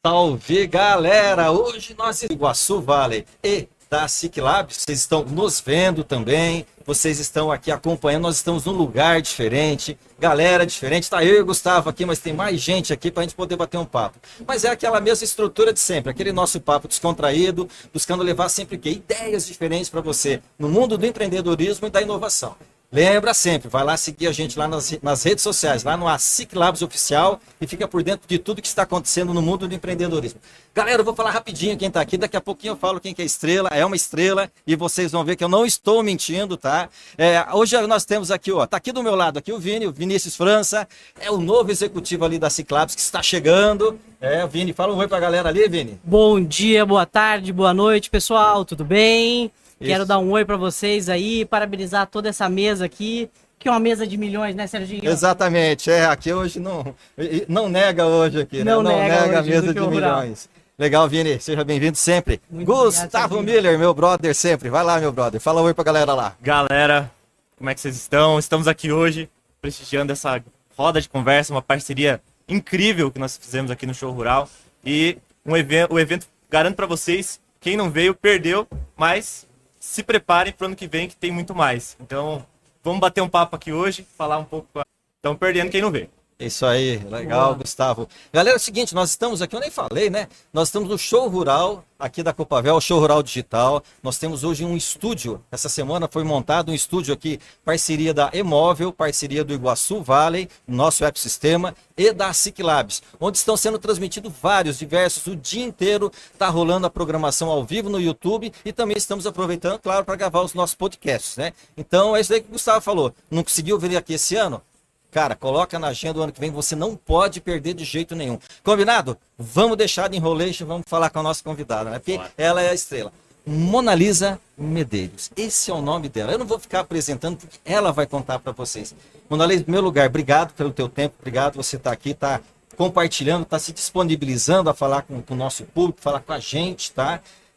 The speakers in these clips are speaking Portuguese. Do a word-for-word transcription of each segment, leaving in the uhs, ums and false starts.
Salve, galera! Hoje nós em Iguaçu Valley e da Ciclabs, vocês estão nos vendo também, vocês estão aqui acompanhando, nós estamos num lugar diferente, galera diferente, tá eu e o Gustavo aqui, mas tem mais gente aqui pra gente poder bater um papo. Mas é aquela mesma estrutura de sempre, aquele nosso papo descontraído, buscando levar sempre o quê? Ideias diferentes para você, no mundo do empreendedorismo e da inovação. Lembra sempre, vai lá seguir a gente lá nas, nas redes sociais, lá no Ciclabs Oficial e fica por dentro de tudo que está acontecendo no mundo do empreendedorismo. Galera, eu vou falar rapidinho quem está aqui, daqui a pouquinho eu falo quem que é estrela, é uma estrela e vocês vão ver que eu não estou mentindo, tá? É, hoje nós temos aqui, ó, tá aqui do meu lado aqui o Vini, o Vinícius França, é o novo executivo ali da Ciclabs que está chegando. É, o Vini, fala um oi pra galera ali, Vini. Bom dia, boa tarde, boa noite, pessoal, tudo bem? Quero dar um oi para vocês aí, parabenizar toda essa mesa aqui, que é uma mesa de milhões, né, Serginho? Exatamente, é, aqui hoje não, não nega hoje aqui, não né? Não nega, nega a hoje mesa de milhões. Legal, Vini, seja bem-vindo sempre. Muito Gustavo obrigado, Miller, meu brother sempre, vai lá, meu brother, fala um oi pra galera lá. Galera, como é que vocês estão? Estamos aqui hoje prestigiando essa roda de conversa, uma parceria incrível que nós fizemos aqui no Show Rural e um evento, o evento, garanto para vocês, quem não veio perdeu, mas se preparem para o ano que vem que tem muito mais. Então, vamos bater um papo aqui hoje, falar um pouco. Estão perdendo quem não vê. Isso aí, legal, Boa. Gustavo. Galera, é o seguinte, nós estamos aqui, eu nem falei, né? Nós estamos no Show Rural, aqui da Copavel, Show Rural Digital. Nós temos hoje um estúdio, essa semana foi montado um estúdio aqui, parceria da Emóvel, parceria do Iguaçu Valley, nosso ecossistema, e da Ciclabs, onde estão sendo transmitidos vários, diversos, o dia inteiro está rolando a programação ao vivo no YouTube e também estamos aproveitando, claro, para gravar os nossos podcasts, né? Então, é isso aí que o Gustavo falou. Não conseguiu vir aqui esse ano? Cara, coloca na agenda do ano que vem, você não pode perder de jeito nenhum. Combinado? Vamos deixar de enrolation, vamos falar com a nossa convidada, né? Porque ela é a estrela. Monalisa Medeiros, esse é o nome dela. Eu não vou ficar apresentando, porque ela vai contar para vocês. Monalisa, em primeiro lugar, obrigado pelo teu tempo, obrigado você estar aqui, tá compartilhando, tá se disponibilizando a falar com, com o nosso público, falar com a gente, tá?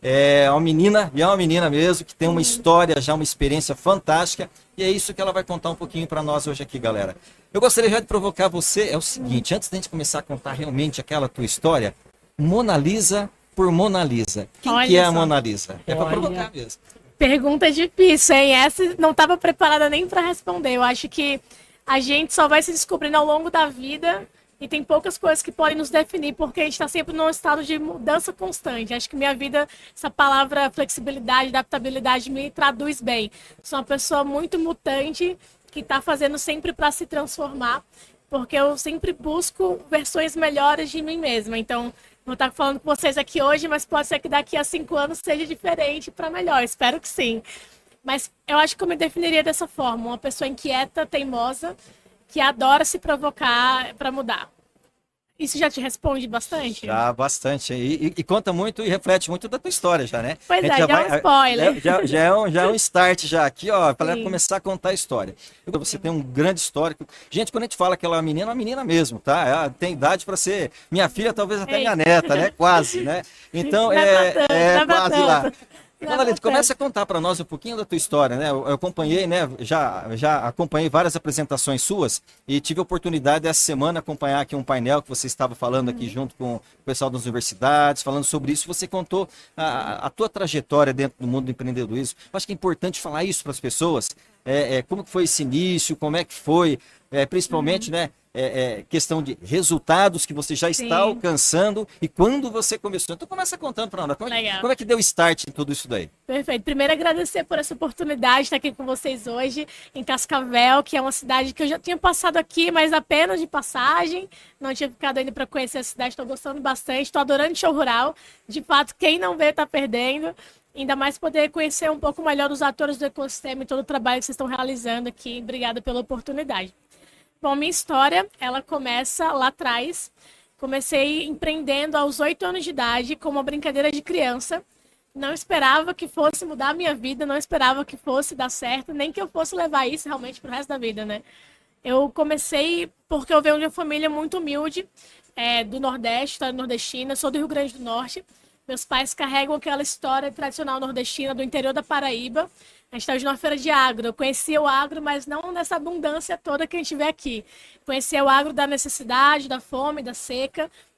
É uma menina, e é uma menina mesmo, que tem uma história, já uma experiência fantástica, e é isso que ela vai contar um pouquinho para nós hoje aqui, galera. Eu gostaria já de provocar você, é o seguinte, antes de a gente começar a contar realmente aquela tua história, Monalisa por Monalisa. Quem Olha que é só. a Monalisa? É para Olha. provocar mesmo. Pergunta difícil, hein? Essa não estava preparada nem para responder. Eu acho que a gente só vai se descobrindo ao longo da vida e tem poucas coisas que podem nos definir, porque a gente está sempre num estado de mudança constante. Acho que minha vida, essa palavra flexibilidade, adaptabilidade me traduz bem. Sou uma pessoa muito mutante, que está fazendo sempre para se transformar, porque eu sempre busco versões melhores de mim mesma. Então, vou estar falando com vocês aqui hoje, mas pode ser que daqui a cinco anos seja diferente para melhor. Espero que sim. Mas eu acho que eu me definiria dessa forma. Uma pessoa inquieta, teimosa, que adora se provocar para mudar. Isso já te responde bastante? Já, bastante. E, e, e conta muito e reflete muito da tua história já, né? Pois A gente é, já, vai- é um spoiler. Já, já, é um, já é um start já aqui, ó, para ela Sim. começar a contar a história. Você tem um grande histórico. Gente, quando a gente fala que ela é uma menina, é uma menina mesmo, tá? Ela tem idade para ser minha filha, talvez até Ei. minha neta, né? Quase, né? Então, Não é é, pra tanto, é não é pra quase lá. tanto. Não é Monalisa, pra começa a contar para nós um pouquinho da tua história, né? Eu, eu acompanhei, né? Já, já acompanhei várias apresentações suas e tive a oportunidade essa semana acompanhar aqui um painel que você estava falando aqui junto com o pessoal das universidades, falando sobre isso. Você contou a, a tua trajetória dentro do mundo do empreendedorismo. Eu acho que é importante falar isso para as pessoas. É, é, como que foi esse início? Como é que foi? É, principalmente, né? É, é, questão de resultados que você já está Sim. alcançando e quando você começou. Então começa contando para nós. Como, é que- Legal. como é que deu start em tudo isso daí? Perfeito. Primeiro, agradecer por essa oportunidade de estar aqui com vocês hoje em Cascavel, que é uma cidade que eu já tinha passado aqui, mas apenas de passagem. Não tinha ficado ainda para conhecer a cidade. Estou gostando bastante. Estou adorando Show Rural. De fato, quem não vê está perdendo. Ainda mais poder conhecer um pouco melhor os atores do ecossistema e todo o trabalho que vocês estão realizando aqui. Obrigada pela oportunidade. Bom, minha história, ela começa lá atrás. Comecei empreendendo aos oito anos de idade, com uma brincadeira de criança. Não esperava que fosse mudar a minha vida, não esperava que fosse dar certo, nem que eu fosse levar isso realmente pro resto da vida, né? Eu comecei porque eu venho de uma família muito humilde, é, do Nordeste, história nordestina, sou do Rio Grande do Norte. Meus pais carregam aquela história tradicional nordestina do interior da Paraíba. A gente está hoje numa feira de agro. Eu conhecia o agro, mas não nessa abundância toda que a gente vê aqui. Conhecia o agro da necessidade, da fome, da seca.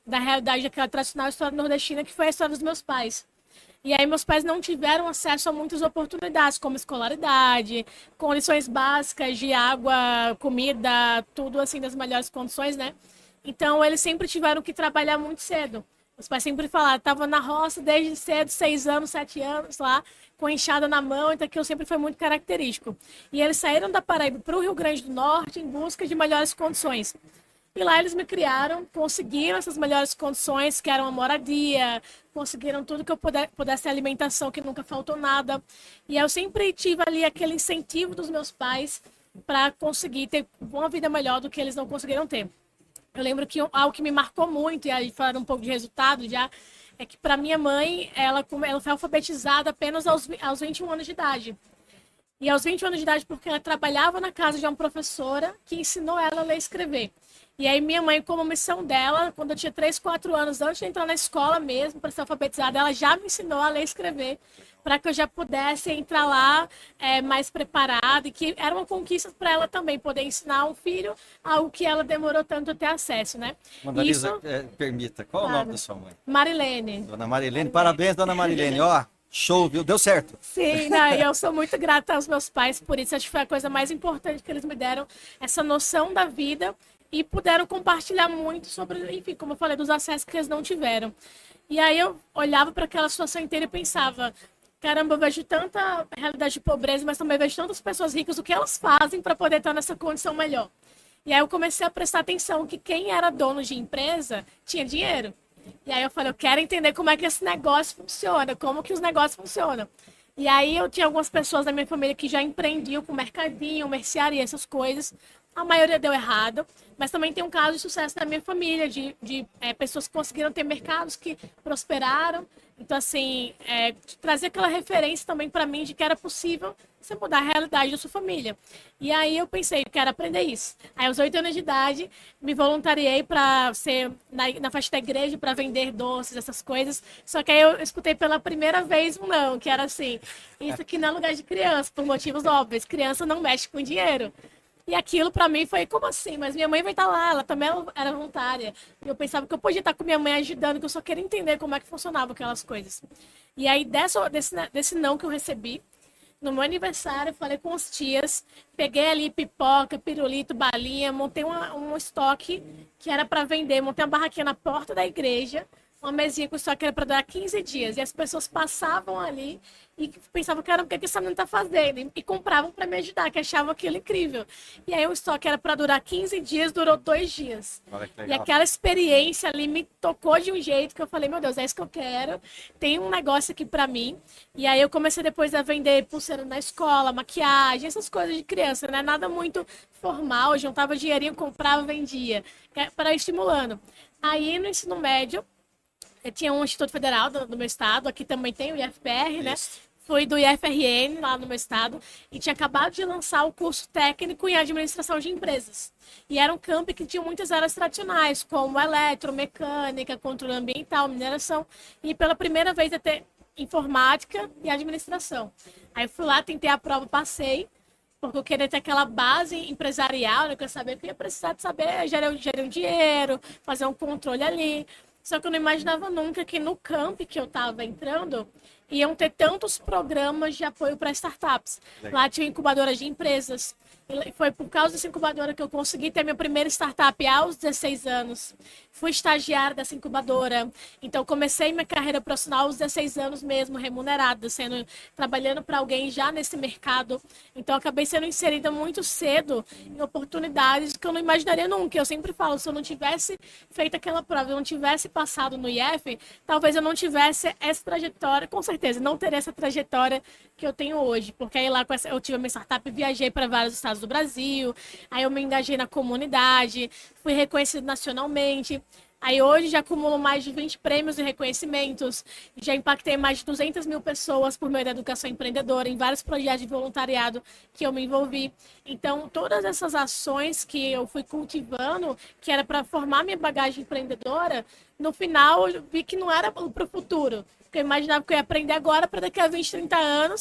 da realidade daquela tradicional história nordestina, que foi a história dos meus pais. E aí meus pais não tiveram acesso a muitas oportunidades, como escolaridade, condições básicas de água, comida, tudo assim das melhores condições, né? Então eles sempre tiveram que trabalhar muito cedo. Meus pais sempre falaram, estava na roça desde cedo, seis anos, sete anos lá, com a enxada na mão, então aquilo sempre foi muito característico. E eles saíram da Paraíba para o Rio Grande do Norte em busca de melhores condições. E lá eles me criaram, conseguiram essas melhores condições, que eram a moradia, conseguiram tudo que eu puder, pudesse ter alimentação, que nunca faltou nada. E eu sempre tive ali aquele incentivo dos meus pais para conseguir ter uma vida melhor do que eles não conseguiram ter. Eu lembro que algo que me marcou muito, e aí falando um pouco de resultado já, é que para minha mãe, ela, ela foi alfabetizada apenas aos, aos vinte e um anos de idade. E aos vinte anos de idade, porque ela trabalhava na casa de uma professora que ensinou ela a ler e escrever. E aí minha mãe, como missão dela, quando eu tinha três, quatro anos, antes de entrar na escola mesmo, para ser alfabetizada, ela já me ensinou a ler e escrever, para que eu já pudesse entrar lá é, mais preparada, e que era uma conquista para ela também, poder ensinar um filho algo que ela demorou tanto a ter acesso, né? Mandalisa, Isso... é, permita, qual claro. É o nome da sua mãe? Marilene. Dona Marilene, Marilene. Parabéns, Dona Marilene, ó. Show, viu? Deu certo. Sim, não, e eu sou muito grata aos meus pais por isso. Acho que foi a coisa mais importante que eles me deram, essa noção da vida, e puderam compartilhar muito sobre, enfim, como eu falei, dos acessos que eles não tiveram. E aí eu olhava para aquela situação inteira e pensava, caramba, eu vejo tanta realidade de pobreza, mas também vejo tantas pessoas ricas, o que elas fazem para poder estar nessa condição melhor. E aí eu comecei a prestar atenção que quem era dono de empresa tinha dinheiro. E aí eu falei, eu quero entender como é que esse negócio funciona, como que os negócios funcionam. E aí eu tinha algumas pessoas da minha família que já empreendiam com mercadinho, mercearia, essas coisas. A maioria deu errado, mas também tem um caso de sucesso da minha família, de, de é, pessoas que conseguiram ter mercados que prosperaram. Então, assim, é, trazer aquela referência também para mim de que era possível você mudar a realidade da sua família. E aí eu pensei, eu quero aprender isso. Aí, aos oito anos de idade, me voluntariei para ser na, na faixa da igreja, para vender doces, essas coisas. Só que aí eu escutei pela primeira vez um não, que era assim, isso aqui não é lugar de criança, por motivos óbvios. Criança não mexe com dinheiro. E aquilo pra mim foi, como assim? Mas minha mãe vai estar lá, ela também era voluntária. E eu pensava que eu podia estar com minha mãe ajudando, que eu só queria entender como é que funcionavam aquelas coisas. E aí, dessa, desse, desse não que eu recebi, no meu aniversário, eu falei com os tias, peguei ali pipoca, pirulito, balinha, montei uma, um estoque que era para vender, montei uma barraquinha na porta da igreja, uma mesinha com estoque que era para durar quinze dias. E as pessoas passavam ali e pensavam, caramba, o que, é que essa menina tá fazendo? E, e compravam para me ajudar, que achavam aquilo incrível. E aí o estoque era para durar quinze dias, durou dois dias. E aquela experiência ali me tocou de um jeito que eu falei, meu Deus, é isso que eu quero. Tem um negócio aqui para mim. E aí eu comecei depois a vender pulseira na escola, maquiagem, essas coisas de criança, né? Nada muito formal, eu juntava dinheirinho, comprava, vendia, para ir estimulando. Aí no ensino médio, eu tinha um Instituto Federal do, do meu estado, aqui também tem o I F P R, né? Fui do I F R N, lá no meu estado, e tinha acabado de lançar o curso técnico em administração de empresas. E era um campo que tinha muitas áreas tradicionais, como eletromecânica, controle ambiental, mineração, e pela primeira vez ia ter informática e administração. Aí eu fui lá, tentei a prova, passei, porque eu queria ter aquela base empresarial, né? Eu queria saber que eu ia precisar de saber gerir, gerir um dinheiro, fazer um controle ali. Só que eu não imaginava nunca que no camp que eu estava entrando, iam ter tantos programas de apoio para startups. Legal. Lá tinha incubadoras de empresas. E foi por causa dessa incubadora que eu consegui ter minha primeira startup aos dezesseis anos. Fui estagiária dessa incubadora. Então, comecei minha carreira profissional aos dezesseis anos mesmo, remunerada, sendo, trabalhando para alguém já nesse mercado. Então, acabei sendo inserida muito cedo em oportunidades que eu não imaginaria nunca. Eu sempre falo, se eu não tivesse feito aquela prova, eu não tivesse passado no I F, talvez eu não tivesse essa trajetória, com certeza, não teria essa trajetória que eu tenho hoje. Porque aí lá com essa, eu tive a minha startup, viajei para vários estados do Brasil, aí eu me engajei na comunidade, fui reconhecido nacionalmente. Aí hoje já acumulo mais de vinte prêmios e reconhecimentos, já impactei mais de duzentas mil pessoas por meio da educação empreendedora, em vários projetos de voluntariado que eu me envolvi. Então, todas essas ações que eu fui cultivando, que era para formar minha bagagem empreendedora, no final eu vi que não era para o futuro. Porque eu imaginava que eu ia aprender agora para daqui a vinte, trinta anos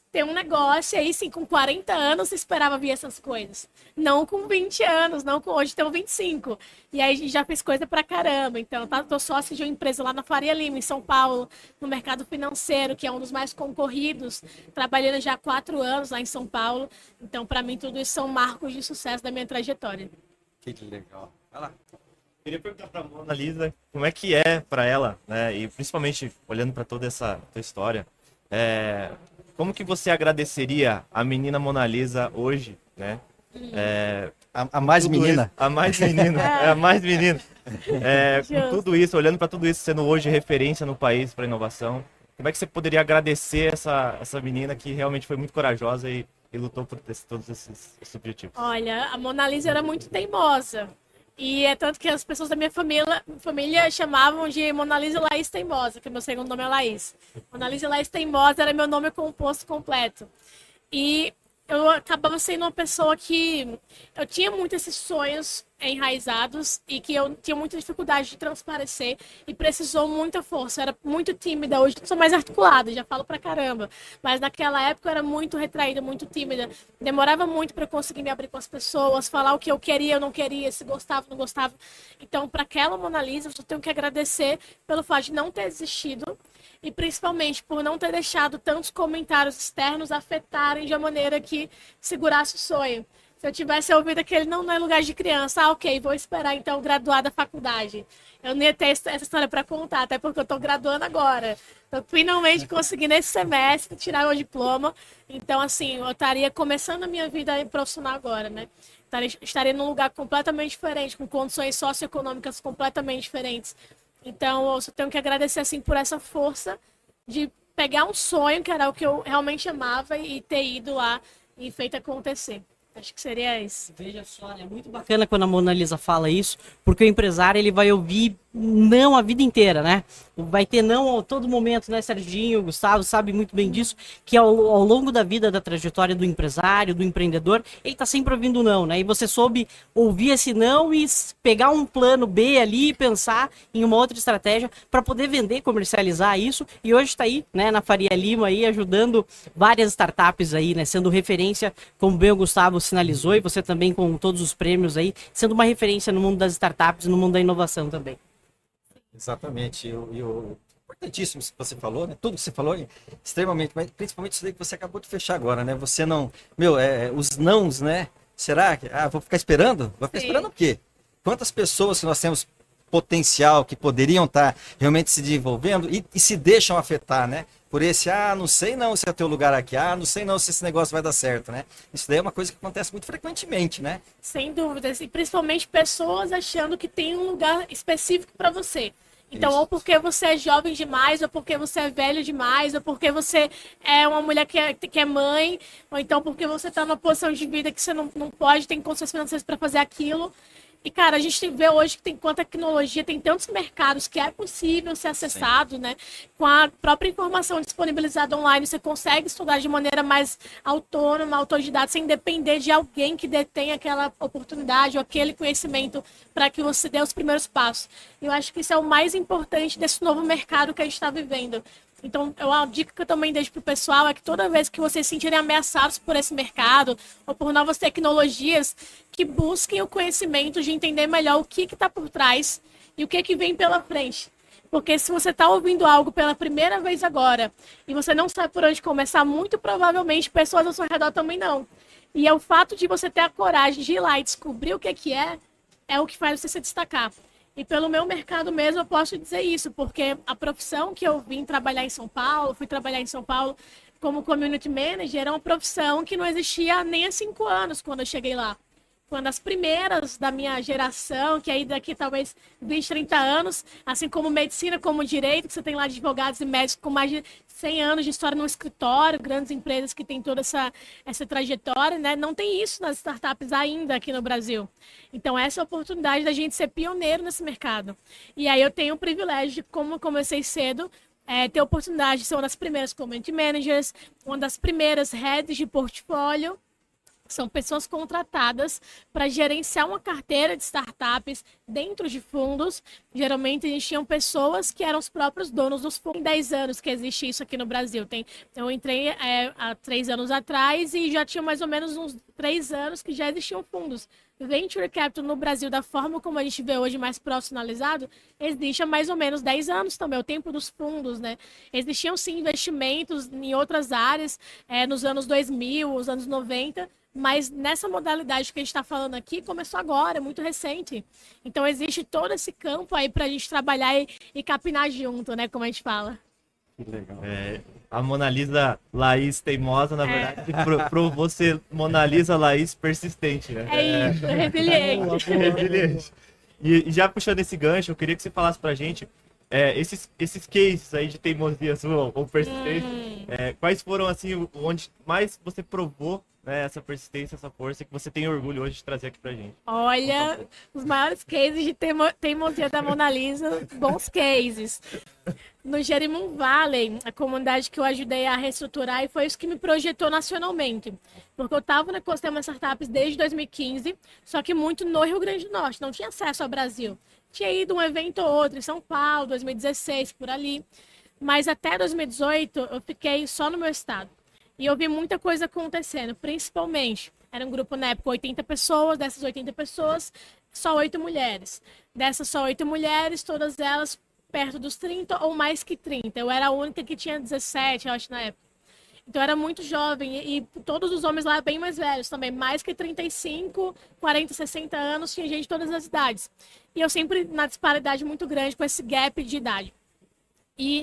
ter um negócio, e aí sim, com quarenta anos, você esperava vir essas coisas. Não com vinte anos, não com hoje, tenho vinte e cinco. E aí a gente já fez coisa pra caramba. Então, tá, tô sócio de uma empresa lá na Faria Lima, em São Paulo, no mercado financeiro, que é um dos mais concorridos, trabalhando já há quatro anos lá em São Paulo. Então, pra mim, tudo isso são marcos de sucesso da minha trajetória. Que legal. Vai lá. Queria perguntar para a Mona Lisa como é que é para ela, né? E principalmente olhando para toda essa tua história, é, como que você agradeceria a menina Mona Lisa hoje, né? É, A, a mais tudo menina. isso- a mais menina, é a mais menina. É, com Justo. tudo isso, olhando para tudo isso, sendo hoje referência no país para inovação, como é que você poderia agradecer essa essa menina que realmente foi muito corajosa e, e lutou por ter todos esses, esses objetivos? Olha, a Mona Lisa era muito teimosa. E é tanto que as pessoas da minha família, família chamavam de Mona Lisa Laís Teimosa, que meu segundo nome é Laís. Mona Lisa Laís Teimosa era meu nome composto completo. E eu acabava sendo uma pessoa que eu tinha muito esses sonhos enraizados e que eu tinha muita dificuldade de transparecer e precisou muita força. Eu era muito tímida, hoje eu sou mais articulada, já falo pra caramba. Mas naquela época eu era muito retraída, muito tímida. Demorava muito para conseguir me abrir com as pessoas, falar o que eu queria, eu não queria, se gostava, não gostava. Então, para aquela Mona Lisa, eu tenho que agradecer pelo fato de não ter desistido e principalmente por não ter deixado tantos comentários externos afetarem de uma maneira que segurasse o sonho. Se eu tivesse ouvido aquele não, não é lugar de criança, ah, ok, vou esperar então graduar da faculdade. Eu não ia ter essa história para contar, até porque eu estou graduando agora. Então, finalmente consegui nesse semestre tirar o diploma. Então, assim, eu estaria começando a minha vida profissional agora, né? Estaria, estaria num lugar completamente diferente, com condições socioeconômicas completamente diferentes. Então, eu só tenho que agradecer, assim, por essa força de pegar um sonho, que era o que eu realmente amava, e ter ido lá e feito acontecer. Acho que seria isso. Veja só, é muito bacana quando a Mona Lisa fala isso, porque o empresário ele vai ouvir não a vida inteira, né? Vai ter não a todo momento, né, Serginho, Gustavo, sabe muito bem disso, que ao, ao longo da vida, da trajetória do empresário, do empreendedor, ele tá sempre ouvindo não, né? E você soube ouvir esse não e pegar um plano B ali e pensar em uma outra estratégia para poder vender, comercializar isso, e hoje está aí, né, na Faria Lima aí, ajudando várias startups aí, né, sendo referência, como bem o Gustavo sinalizou, e você também com todos os prêmios aí, sendo uma referência no mundo das startups e no mundo da inovação também. Exatamente. E o, e o- importantíssimo isso que você falou, né? Tudo que você falou, é extremamente, mas principalmente isso daí que você acabou de fechar agora, né? Você não. Meu, é, os nãos, né? Será que. Ah, vou ficar esperando? Vou ficar Sim. esperando o quê? Quantas pessoas que nós temos potencial, que poderiam estar realmente se desenvolvendo e, e se deixam afetar, né? Por esse, ah, não sei não se é teu lugar aqui, ah, não sei não se esse negócio vai dar certo, né? Isso daí é uma coisa que acontece muito frequentemente, né? Sem dúvidas. E principalmente pessoas achando que tem um lugar específico para você. Então, Isso. ou porque você é jovem demais, ou porque você é velho demais, ou porque você é uma mulher que é, que é mãe, ou então porque você está numa posição de vida que você não, não pode, tem condições financeiras para fazer aquilo. E, cara, a gente vê hoje que tem quanta tecnologia, tem tantos mercados que é possível ser acessado, né? Com a própria informação disponibilizada online, você consegue estudar de maneira mais autônoma, autodidata, sem depender de alguém que detém aquela oportunidade ou aquele conhecimento para que você dê os primeiros passos. Eu acho que isso é o mais importante desse novo mercado que a gente está vivendo. Então, uma dica que eu também deixo para o pessoal é que toda vez que vocês se sentirem ameaçados por esse mercado ou por novas tecnologias, que busquem o conhecimento de entender melhor o que está por trás e o que, que vem pela frente. Porque se você está ouvindo algo pela primeira vez agora e você não sabe por onde começar, muito provavelmente pessoas ao seu redor também não. E é o fato de você ter a coragem de ir lá e descobrir o que, que é, é o que faz você se destacar. E pelo meu mercado mesmo eu posso dizer isso, porque a profissão que eu vim trabalhar em São Paulo, fui trabalhar em São Paulo como community manager, era uma profissão que não existia nem há cinco anos quando eu cheguei lá. Foi uma das primeiras da minha geração, que aí daqui talvez vinte, trinta anos, assim como medicina, como direito, que você tem lá advogados e médicos com mais de cem anos de história no escritório, grandes empresas que têm toda essa, essa trajetória, né? Não tem isso nas startups ainda aqui no Brasil. Então, essa é a oportunidade da gente ser pioneiro nesse mercado. E aí eu tenho o privilégio de, como eu comecei cedo, é, ter a oportunidade de ser uma das primeiras community managers, uma das primeiras heads de portfólio, São pessoas contratadas para gerenciar uma carteira de startups dentro de fundos. Geralmente, a gente tinha pessoas que eram os próprios donos dos fundos. Tem dez anos que existe isso aqui no Brasil. Tem, eu entrei é, há três anos atrás e já tinha mais ou menos uns três anos que já existiam fundos. Venture Capital no Brasil, da forma como a gente vê hoje, mais profissionalizado, existe há mais ou menos dez anos também, o tempo dos fundos, né? Existiam, sim, investimentos em outras áreas, é, nos anos dois mil, os anos noventa, mas nessa modalidade que a gente está falando aqui, começou agora, é muito recente. Então, existe todo esse campo aí para a gente trabalhar e, e capinar junto, né? Como a gente fala. Que legal. É, a Mona Lisa Laís teimosa, na verdade, é. pro, provou ser Mona Lisa Laís persistente, né? É isso, resiliente. Resiliente. E, e já puxando esse gancho, eu queria que você falasse pra gente é, esses, esses cases aí de teimosia sua ou persistência, hum. é, quais foram, assim, onde mais você provou, né, essa persistência, essa força que você tem orgulho hoje de trazer aqui pra gente? Olha, os maiores cases de teimo, teimosia da Mona Lisa, bons cases. No Jerimum Valley, a comunidade que eu ajudei a reestruturar, e foi isso que me projetou nacionalmente. Porque eu estava no ecossistema startups desde dois mil e quinze, só que muito no Rio Grande do Norte, não tinha acesso ao Brasil. Tinha ido um evento ou outro em São Paulo, dois mil e dezesseis, por ali. Mas até dois mil e dezoito eu fiquei só no meu estado. E eu vi muita coisa acontecendo, principalmente, era um grupo na época, oitenta pessoas, dessas oitenta pessoas, só oito mulheres. Dessas só oito mulheres, todas elas perto dos trinta ou mais que trinta. Eu era a única que tinha dezessete, eu acho, na época. Então, eu era muito jovem e, e todos os homens lá bem mais velhos também, mais que trinta e cinco, quarenta, sessenta anos, tinha gente de todas as idades. E eu sempre na disparidade muito grande com esse gap de idade. E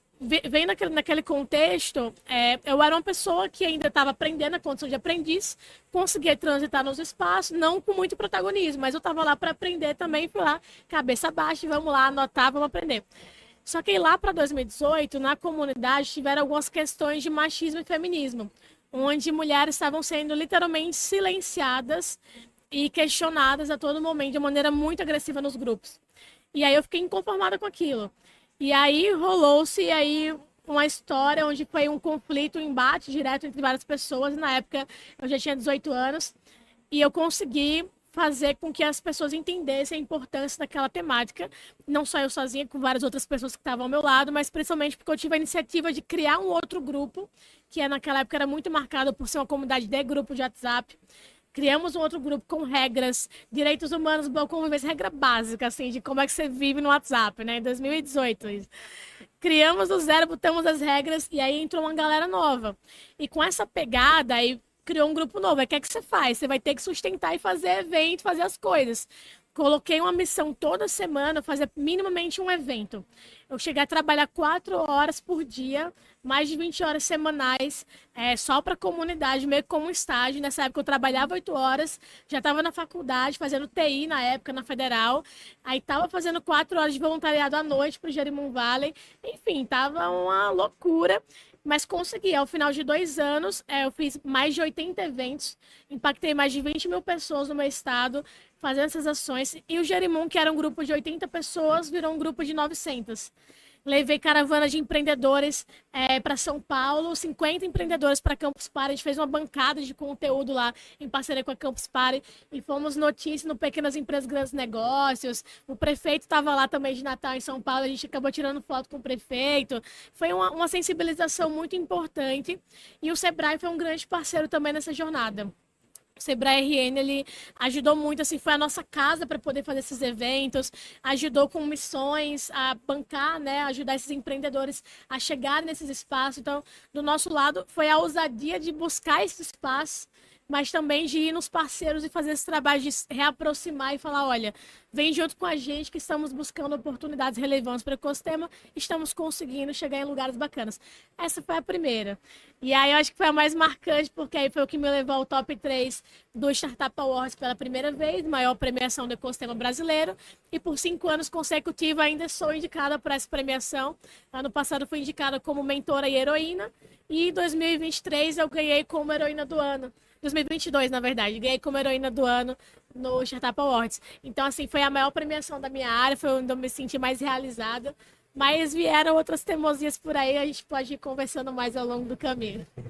vem naquele, naquele contexto, é, eu era uma pessoa que ainda estava aprendendo a condição de aprendiz, conseguia transitar nos espaços, não com muito protagonismo, mas eu estava lá para aprender também, fui lá, cabeça baixa, vamos lá, anotar, vamos aprender. Só que lá para dois mil e dezoito, na comunidade, tiveram algumas questões de machismo e feminismo, onde mulheres estavam sendo literalmente silenciadas e questionadas a todo momento, de maneira muito agressiva nos grupos. E aí eu fiquei inconformada com aquilo. E aí rolou-se aí uma história onde foi um conflito, um embate direto entre várias pessoas. Na época eu já tinha dezoito anos e eu consegui fazer com que as pessoas entendessem a importância daquela temática. Não só eu sozinha, com várias outras pessoas que estavam ao meu lado, mas principalmente porque eu tive a iniciativa de criar um outro grupo, que naquela época era muito marcado por ser uma comunidade de grupo de WhatsApp. Criamos um outro grupo com regras, direitos humanos, boa convivência, regra básica, assim, de como é que você vive no WhatsApp, né? Em dois mil e dezoito. Isso. Criamos do zero, botamos as regras e aí entrou uma galera nova. E com essa pegada, aí criou um grupo novo. Aí o que é que você faz? Você vai ter que sustentar e fazer evento, fazer as coisas. Coloquei uma missão toda semana, fazer minimamente um evento. Eu cheguei a trabalhar quatro horas por dia, mais de vinte horas semanais, é, só para a comunidade, meio como um estágio. Nessa época eu trabalhava oito horas, já estava na faculdade, fazendo T I na época, na Federal. Aí estava fazendo quatro horas de voluntariado à noite para o Jerimum Valley. Enfim, estava uma loucura. Mas consegui, ao final de dois anos, é, eu fiz mais de oitenta eventos, impactei mais de vinte mil pessoas no meu estado, fazendo essas ações. E o Jerimum, que era um grupo de oitenta pessoas, virou um grupo de novecentas. Levei caravana de empreendedores é, para São Paulo, cinquenta empreendedores para Campus Party. A gente fez uma bancada de conteúdo lá em parceria com a Campus Party e fomos notícia no Pequenas Empresas, Grandes Negócios. O prefeito estava lá também de Natal em São Paulo, a gente acabou tirando foto com o prefeito. Foi uma, uma sensibilização muito importante e o Sebrae foi um grande parceiro também nessa jornada. O Sebrae R N, ele ajudou muito, assim, foi a nossa casa para poder fazer esses eventos, ajudou com missões a bancar, né, ajudar esses empreendedores a chegarem nesses espaços. Então, do nosso lado, foi a ousadia de buscar esse espaço, mas também de ir nos parceiros e fazer esse trabalho de reaproximar e falar, olha, vem junto com a gente que estamos buscando oportunidades relevantes para o ecossistema, estamos conseguindo chegar em lugares bacanas. Essa foi a primeira. E aí eu acho que foi a mais marcante, porque aí foi o que me levou ao top três do Startup Awards pela primeira vez, maior premiação do ecossistema brasileiro, e por cinco anos consecutivos ainda sou indicada para essa premiação. Ano passado fui indicada como mentora e heroína, e em dois mil e vinte e três eu ganhei como heroína do ano. dois mil e vinte e dois, na verdade, ganhei como heroína do ano no Startup Awards. Então, assim, foi a maior premiação da minha área, foi onde eu me senti mais realizada. Mas vieram outras teimosias por aí, a gente pode ir conversando mais ao longo do caminho.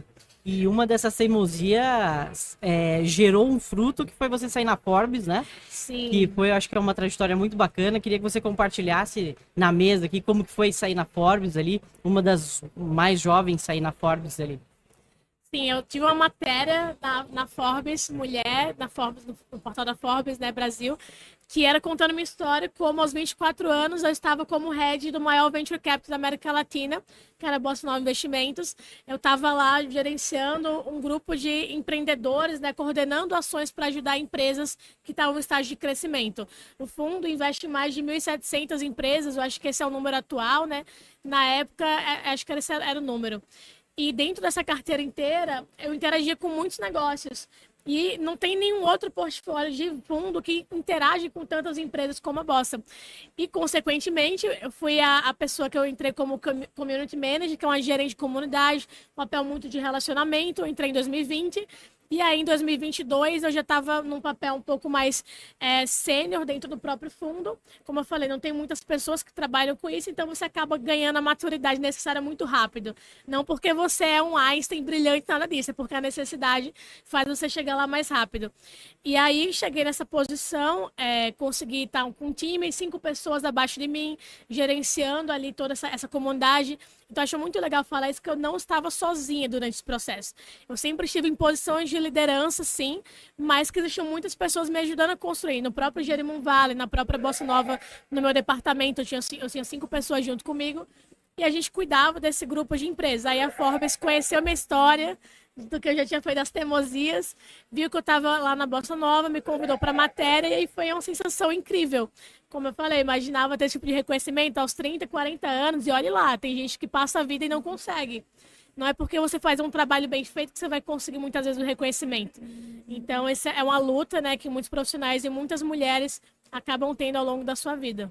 E uma dessas teimosias é, gerou um fruto que foi você sair na Forbes, né? Sim. Que foi, acho que é uma trajetória muito bacana. Queria que você compartilhasse na mesa aqui como que foi sair na Forbes ali, uma das mais jovens sair na Forbes ali. Sim, eu tive uma matéria na, na Forbes, mulher, na Forbes, no, no portal da Forbes, né, Brasil, que era contando minha história, como aos vinte e quatro anos eu estava como head do maior venture capital da América Latina, que era a Bossa Nova Investimentos. Eu estava lá gerenciando um grupo de empreendedores, né, coordenando ações para ajudar empresas que estavam em estágio de crescimento. O fundo investe em mais de mil e setecentas empresas, eu acho que esse é o número atual, né? Na época, acho que esse era o número. E dentro dessa carteira inteira, eu interagia com muitos negócios. E não tem nenhum outro portfólio de fundo que interage com tantas empresas como a Bossa. E, consequentemente, eu fui a, a pessoa que eu entrei como Community Manager, que é uma gerente de comunidade, um papel muito de relacionamento. Eu entrei em dois mil e vinte. E aí, em dois mil e vinte e dois, eu já estava num papel um pouco mais é, sênior dentro do próprio fundo. Como eu falei, não tem muitas pessoas que trabalham com isso, então você acaba ganhando a maturidade necessária muito rápido. Não porque você é um Einstein brilhante, nada disso, é porque a necessidade faz você chegar lá mais rápido. E aí, cheguei nessa posição, é, consegui estar com um time, cinco pessoas abaixo de mim, gerenciando ali toda essa, essa comunidade. Então, acho muito legal falar isso, que eu não estava sozinha durante esse processo. Eu sempre estive em posições de liderança, sim, mas que existiam muitas pessoas me ajudando a construir. No próprio Jerimum Valley, na própria Bossa Nova, no meu departamento, eu tinha, eu tinha cinco pessoas junto comigo e a gente cuidava desse grupo de empresas. Aí a Forbes conheceu minha história, do que eu já tinha feito das teimosias, viu que eu estava lá na Bossa Nova, me convidou para a matéria e aí foi uma sensação incrível. Como eu falei, imaginava ter esse tipo de reconhecimento aos trinta, quarenta anos e olhe lá, tem gente que passa a vida e não consegue. Não é porque você faz um trabalho bem feito que você vai conseguir muitas vezes o reconhecimento. Então, essa é uma luta, né, que muitos profissionais e muitas mulheres acabam tendo ao longo da sua vida.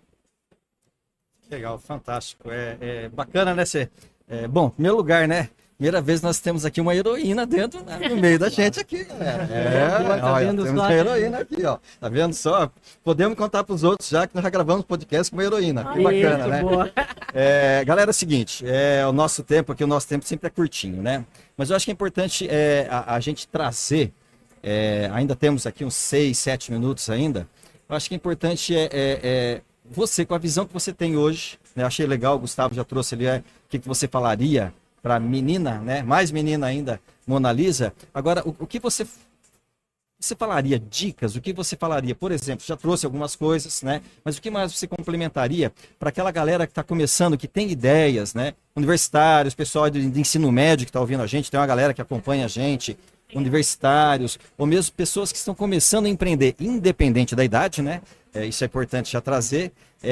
Legal, fantástico. É, é bacana, né? Cê, é, bom, em primeiro lugar, né? Primeira vez nós temos aqui uma heroína dentro, né, no meio da gente aqui, galera. É, tá olha, vendo temos só? uma heroína aqui, ó. Tá vendo só? Podemos contar para os outros já que nós já gravamos podcast com uma heroína. Que bacana, Isso, né? boa. É, galera, é o seguinte, é, o nosso tempo aqui, o nosso tempo sempre é curtinho, né? Mas eu acho que é importante é, a, a gente trazer, é, ainda temos aqui uns seis, sete minutos ainda, eu acho que é importante é, é, é você, com a visão que você tem hoje, né? Achei legal, o Gustavo já trouxe ali, é, o que, que você falaria para menina, né? Mais menina ainda, Mona Lisa. Agora, o, o que você você falaria? Dicas? O que você falaria? Por exemplo, já trouxe algumas coisas, né? Mas o que mais você complementaria para aquela galera que está começando, que tem ideias, né? Universitários, pessoal de, de ensino médio que está ouvindo a gente, tem uma galera que acompanha a gente, universitários, ou mesmo pessoas que estão começando a empreender, independente da idade, né? É, isso é importante já trazer.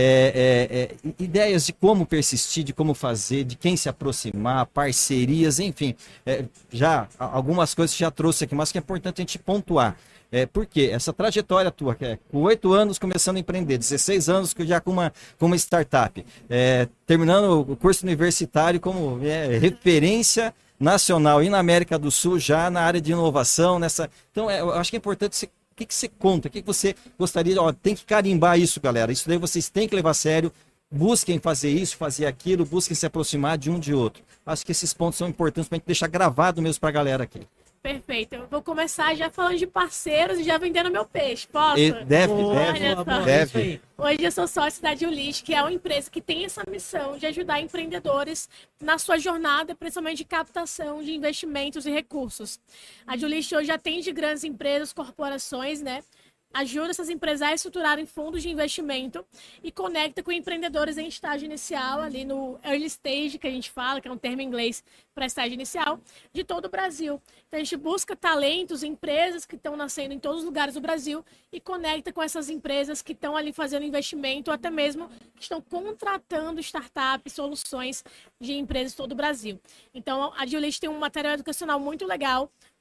É, é, é, ideias de como persistir, de como fazer, de quem se aproximar, parcerias, enfim. É, já algumas coisas já trouxe aqui, mas que é importante a gente pontuar. É, porque essa trajetória tua, que é com oito anos começando a empreender, dezesseis anos já com uma, com uma startup, é, terminando o curso universitário como é, referência nacional e na América do Sul já na área de inovação. Nessa... Então, é, eu acho que é importante você. O que, que você conta? O que, que você gostaria? Ó, tem que carimbar isso, galera. Isso daí vocês têm que levar a sério. Busquem fazer isso, fazer aquilo, busquem se aproximar de um de outro. Acho que esses pontos são importantes para a gente deixar gravado mesmo para a galera aqui. Perfeito. Eu vou começar já falando de parceiros e já vendendo meu peixe. Posso? E deve, Boa, deve, boa, boa. deve. Isso aí. Hoje eu sou sócia da Julish, que é uma empresa que tem essa missão de ajudar empreendedores na sua jornada, principalmente de captação de investimentos e recursos. A Julish hoje atende grandes empresas, corporações, né? Ajuda essas empresas a estruturarem fundos de investimento e conecta com empreendedores em estágio inicial, ali no early stage, que a gente fala, que é um termo em inglês para estágio inicial, de todo o Brasil. Então, a gente busca talentos, empresas que estão nascendo em todos os lugares do Brasil e conecta com essas empresas que estão ali fazendo investimento, ou até mesmo que estão contratando startups, soluções de empresas de todo o Brasil. Então, a Julish tem um material educacional muito legal,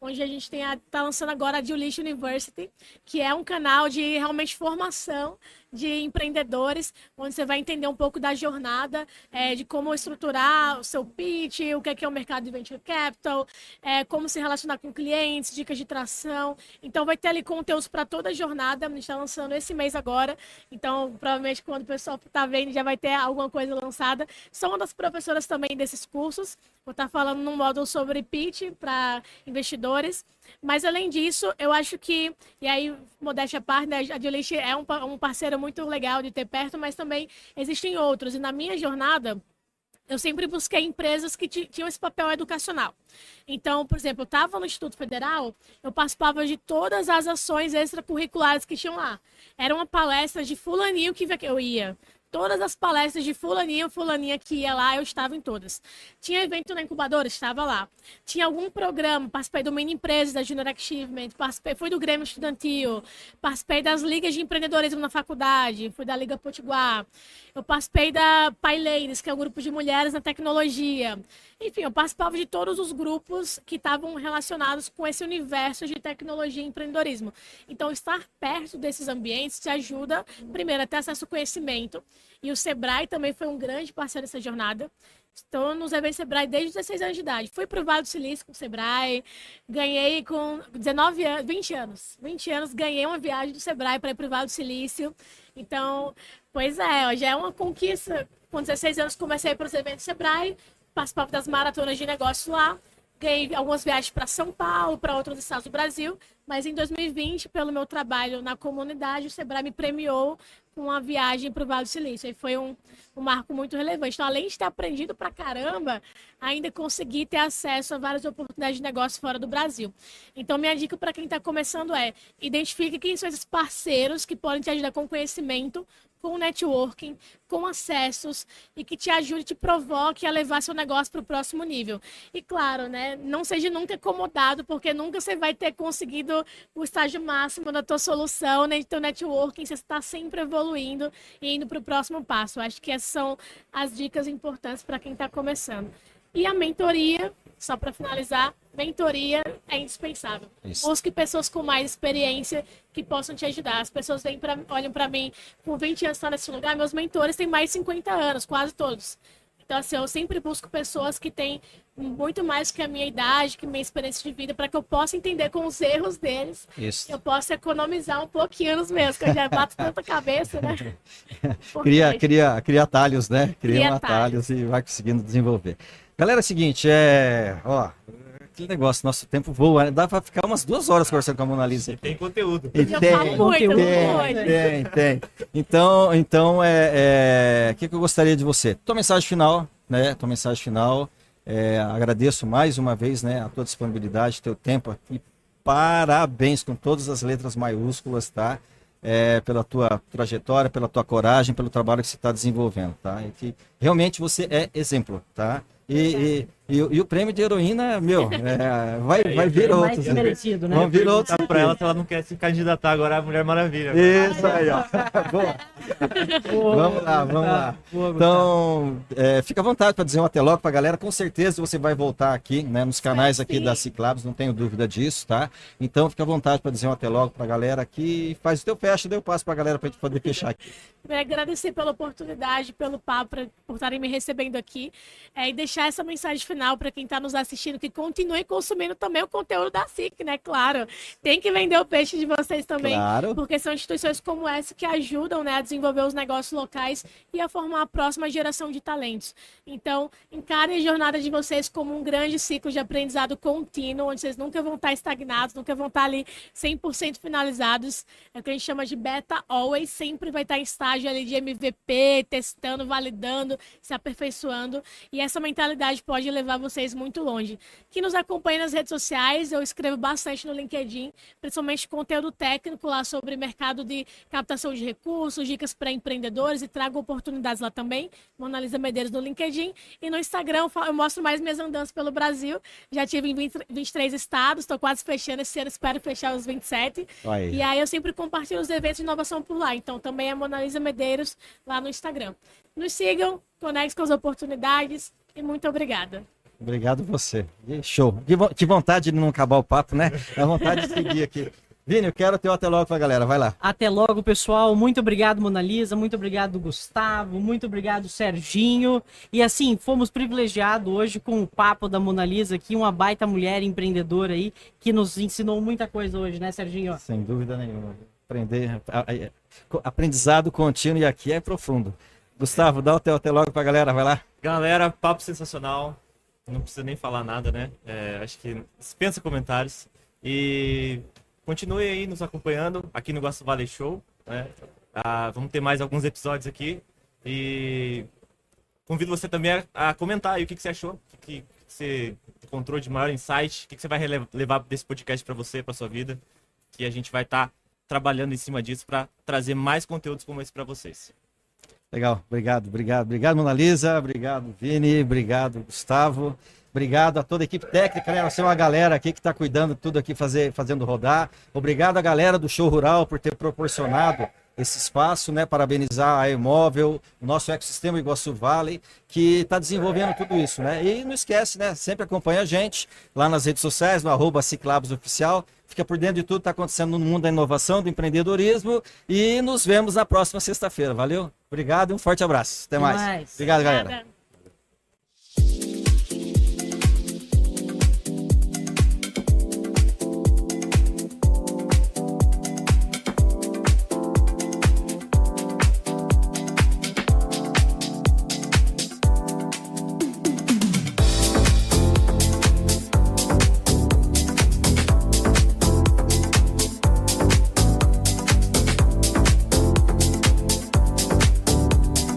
onde a gente tem a, tá lançando agora a Julish University, que é um canal de realmente formação de empreendedores, onde você vai entender um pouco da jornada, é, de como estruturar o seu pitch, o que é, que é o mercado de venture capital, é, como se relacionar com clientes, dicas de tração. Então vai ter ali conteúdos para toda a jornada. A gente está lançando esse mês agora, então provavelmente quando o pessoal está vendo já vai ter alguma coisa lançada. Sou uma das professoras também desses cursos. Vou estar falando num módulo sobre pitch para investidores. Mas, além disso, eu acho que, e aí, modéstia à parte, né, a Julish é um, um parceiro muito legal de ter perto, mas também existem outros. E na minha jornada, eu sempre busquei empresas que tinham esse papel educacional. Então, por exemplo, eu estava no Instituto Federal, eu participava de todas as ações extracurriculares que tinham lá. Era uma palestra de fulaninho que eu ia. Todas as palestras de fulaninho, fulaninha que ia lá, eu estava em todas. Tinha evento na incubadora, estava lá. Tinha algum programa, participei do Mini Empresas, da Junior Achievement, participei, fui do Grêmio Estudantil, participei das ligas de empreendedorismo na faculdade, fui da Liga Potiguar. Eu participei da Pai Ladies, que é um grupo de mulheres na tecnologia. Enfim, eu participava de todos os grupos que estavam relacionados com esse universo de tecnologia e empreendedorismo. Então, estar perto desses ambientes te ajuda, primeiro, a ter acesso ao conhecimento. E o Sebrae também foi um grande parceiro dessa jornada. Estou nos eventos Sebrae desde os dezesseis anos de idade. Fui para o Vale do Silício com o Sebrae, ganhei com dezenove anos, vinte anos. vinte anos, ganhei uma viagem do Sebrae para ir para o Vale do Silício. Então, pois é, ó, já é uma conquista. Com dezesseis anos comecei para os eventos Sebrae, participava das maratonas de negócios lá. Ganhei algumas viagens para São Paulo, para outros estados do Brasil, mas em dois mil e vinte, pelo meu trabalho na comunidade, o Sebrae me premiou com uma viagem para o Vale do Silício. E foi um, um marco muito relevante. Então, além de ter aprendido pra caramba, ainda consegui ter acesso a várias oportunidades de negócio fora do Brasil. Então, minha dica para quem está começando é: identifique quem são esses parceiros que podem te ajudar com conhecimento, com networking, com acessos e que te ajude, te provoque a levar seu negócio para o próximo nível. E claro, né, não seja nunca acomodado, porque nunca você vai ter conseguido o estágio máximo da tua solução, né, de teu networking, você está sempre evoluindo e indo para o próximo passo. Eu acho que essas são as dicas importantes para quem está começando. E a mentoria, só para finalizar, mentoria é indispensável. Isso. Busque pessoas com mais experiência que possam te ajudar. As pessoas vêm pra, olham para mim com vinte anos, estão nesse lugar. Meus mentores têm mais de cinquenta anos, quase todos. Então, assim, eu sempre busco pessoas que têm muito mais que a minha idade, que a minha experiência de vida, para que eu possa entender com os erros deles. Isso. Eu possa economizar um pouquinho nos meus, que eu já bato tanta cabeça, né? Cria, cria, cria atalhos, né? Cria, Cria um atalhos e vai conseguindo desenvolver. Galera, é o seguinte, é... Ó, aquele negócio, nosso tempo voa, né? Dá pra ficar umas duas horas conversando com a Mona Lisa. Tem conteúdo. E Eu tem, falo muito, eu tem, falo muito. tem, tem. Então, então é, é, o que, que eu gostaria de você? Tua mensagem final, né? Tua mensagem final. É, agradeço mais uma vez, né, a tua disponibilidade, teu tempo aqui. Parabéns com todas as letras maiúsculas, tá? É, pela tua trajetória, pela tua coragem, pelo trabalho que você está desenvolvendo, tá? E que realmente você é exemplo, tá? E, e, e, e o prêmio de heroína, meu, é, vai, vai vir É outros. mais né? merecido, né? Vão vir outros. Tá pra ela se ela não quer se candidatar agora à Mulher Maravilha. Isso aí, ó. Boa. Vamos lá, vamos lá. Então, é, fica à vontade para dizer um até logo para a galera. Com certeza você vai voltar aqui, né, nos canais aqui Sim. da Ciclabs, não tenho dúvida disso, tá? Então, fica à vontade para dizer um até logo para a galera aqui. Faz o teu fecha, deu passo para a galera para a gente poder fechar aqui. Queria agradecer pela oportunidade, pelo papo, pra, por estarem me recebendo aqui. É, e deixar essa mensagem final para quem está nos assistindo, que continue consumindo também o conteúdo da S I C, né? Claro, tem que vender o peixe de vocês também, Claro. porque são instituições como essa que ajudam, né, a desenvolver os negócios locais e a formar a próxima geração de talentos. Então, encarem a jornada de vocês como um grande ciclo de aprendizado contínuo, onde vocês nunca vão estar estagnados, nunca vão estar ali cem por cento finalizados. É o que a gente chama de beta always, sempre vai estar em estágio ali de M V P, testando, validando, se aperfeiçoando. E essa mentalidade pode levar vocês muito longe. Que nos acompanhe nas redes sociais, eu escrevo bastante no LinkedIn, principalmente conteúdo técnico lá sobre mercado de captação de recursos, dicas para empreendedores, e trago oportunidades lá também. Mona Lisa Medeiros no LinkedIn. E no Instagram eu, falo, eu mostro mais minhas andanças pelo Brasil. Já tive em vinte, vinte e três estados, estou quase fechando esse ano, espero fechar os vinte e sete. Aí. E aí eu sempre compartilho os eventos de inovação por lá. Então também é Mona Lisa Medeiros lá no Instagram. Nos sigam, conectem com as oportunidades e muito obrigada. Obrigado você. E show. Que, vo- que vontade de não acabar o papo, né? Dá vontade de seguir aqui. Vini, eu quero ter o até logo pra galera. Vai lá. Até logo, pessoal. Muito obrigado, Mona Lisa. Muito obrigado, Gustavo. Muito obrigado, Serginho. E assim, fomos privilegiados hoje com o papo da Mona Lisa aqui, uma baita mulher empreendedora aí, que nos ensinou muita coisa hoje, né, Serginho? Sem dúvida nenhuma. Aprender, a- a- aprendizado contínuo e aqui é profundo. Gustavo, dá o teu até logo pra galera. Vai lá. Galera, papo sensacional. Não precisa nem falar nada, né? É, acho que dispensa comentários. E continue aí nos acompanhando aqui no Guaçu Valley Show, né? Ah, vamos ter mais alguns episódios aqui. E convido você também a, a comentar aí o que, que você achou, o que, que você encontrou de maior insight, o que, que você vai rele- levar desse podcast para você, para sua vida. Que a gente vai estar trabalhando em cima disso para trazer mais conteúdos como esse para vocês. Legal, obrigado, obrigado. Obrigado, Mona Lisa. Obrigado, Vini. Obrigado, Gustavo. Obrigado a toda a equipe técnica, né? Nós temos uma galera aqui que está cuidando de tudo aqui, fazer, fazendo rodar. Obrigado à galera do Show Rural por ter proporcionado esse espaço, né? Parabenizar a Imóvel, o nosso ecossistema Iguaçu Valley, que está desenvolvendo tudo isso, né? E não esquece, né? Sempre acompanha a gente lá nas redes sociais, no arroba Ciclabs Oficial. Fica por dentro de tudo que está acontecendo no mundo da inovação, do empreendedorismo. E nos vemos na próxima sexta-feira. Valeu? Obrigado e um forte abraço. Até mais. mais. Obrigado, galera. Obrigada.